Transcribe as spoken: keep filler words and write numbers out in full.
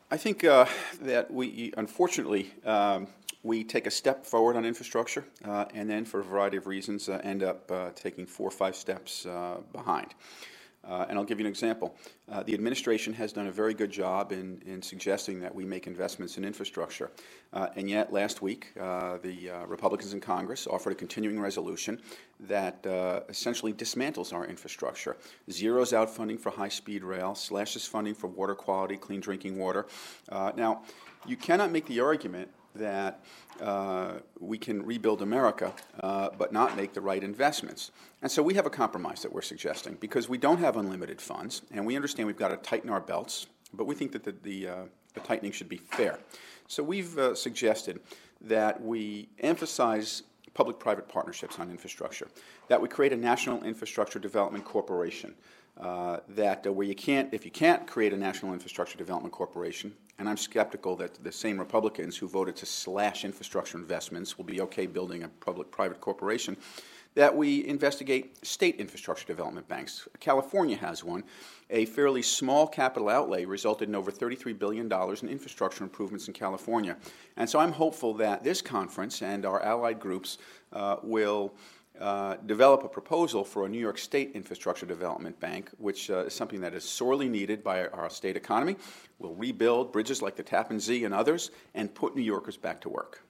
I think uh, that we, unfortunately, um, we take a step forward on infrastructure, uh, and then for a variety of reasons uh, end up uh, taking four or five steps uh, behind. Uh, and I'll give you an example. Uh, the administration has done a very good job in, in suggesting that we make investments in infrastructure. Uh, and yet, last week, uh, the uh, Republicans in Congress offered a continuing resolution that uh, essentially dismantles our infrastructure, zeroes out funding for high-speed rail, slashes funding for water quality, clean drinking water. Uh, now, you cannot make the argument that uh, we can rebuild America uh, but not make the right investments. And so we have a compromise that we're suggesting, because we don't have unlimited funds, and we understand we've got to tighten our belts, but we think that the, the, uh, the tightening should be fair. So we've uh, suggested that we emphasize public-private partnerships on infrastructure, that we create a National Infrastructure Development Corporation, uh, that uh, where you can't, if you can't create a National Infrastructure Development Corporation, and I'm skeptical that the same Republicans who voted to slash infrastructure investments will be okay building a public-private corporation, that we investigate state infrastructure development banks. California has one. A fairly small capital outlay resulted in over thirty-three billion dollars in infrastructure improvements in California. And so I'm hopeful that this conference and our allied groups uh, will Uh, develop a proposal for a New York State Infrastructure Development Bank, which uh, is something that is sorely needed by our, our state economy. We'll rebuild bridges like the Tappan Zee and others and put New Yorkers back to work.